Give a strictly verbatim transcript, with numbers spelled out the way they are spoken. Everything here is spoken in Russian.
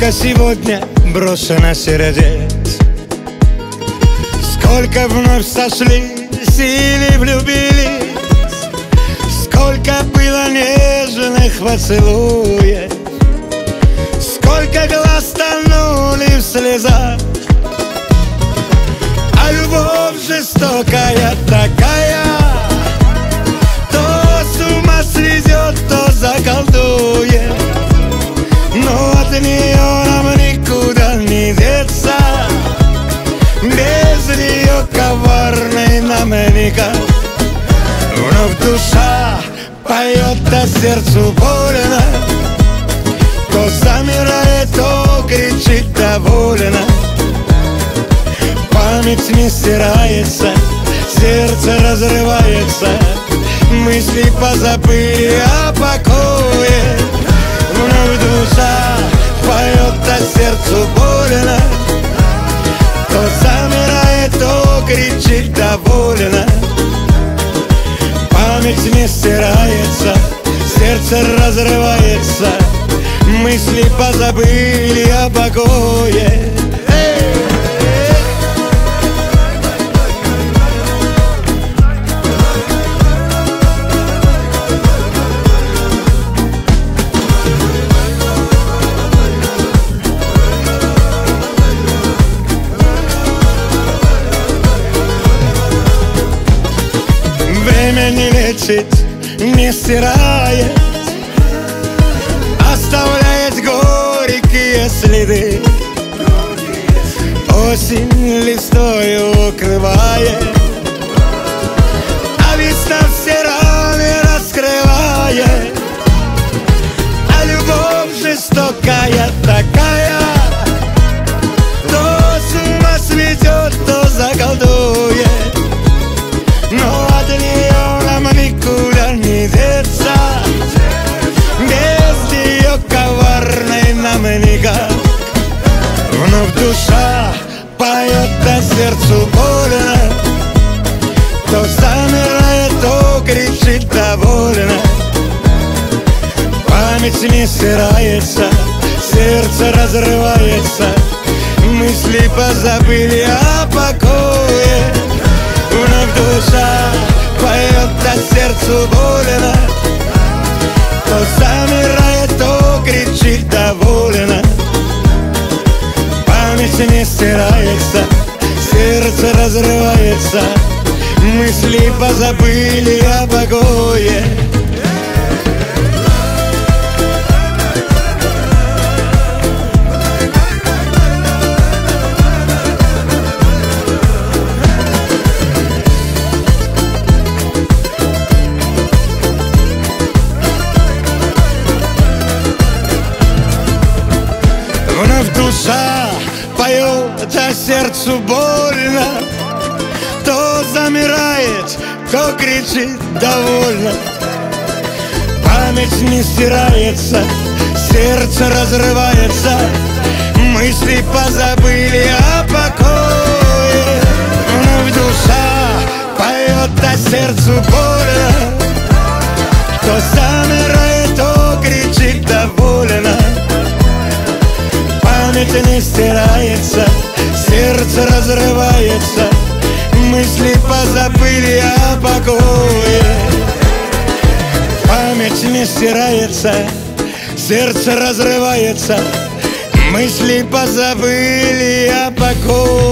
Сколько сегодня брошено сердец, сколько вновь сошлись или влюбились, сколько было нежных поцелуев, сколько глаз тонули в слезах. А любовь жестокая такая, то с ума сведет, то заколдует. Но от нее нам никуда не деться, без нее коварной нам никак. Вновь душа поет, а сердцу больно, то замирает, то кричит довольно. Память не стирается, сердце разрывается, мысли позабыли о покое. Вновь душа поет, а сердцу больно, то замирает, то кричит довольно. Память не стирается, сердце разрывается, мысли позабыли о покое. Время не лечит, не стирает, оставляет горькие следы. Осень листою укрывает, а весна все раны раскрывает. А любовь жестокая такая, то с ума сведет, то заколдует. Но от нее нам никуда не деться, без нее коварной нам никак. Вновь душа поет, а сердцу больно, то замирает, то кричит довольно. Память не стирается, сердце разрывается, мысли позабыли о покое. Вновь душа поет, а сердцу больно, то замирает, то кричит довольно. Память не стирается, сердце разрывается, мысли позабыли о покое. Вновь душа поет, а сердцу больно, то замирает, то кричит довольно. Память не стирается, сердце разрывается, мысли позабыли о покое. Вновь душа поет, а сердцу больно, то замирает, то кричит довольно. Память не стирается, сердце разрывается, мысли позабыли о покое. Память не стирается, сердце разрывается, мысли позабыли о покое.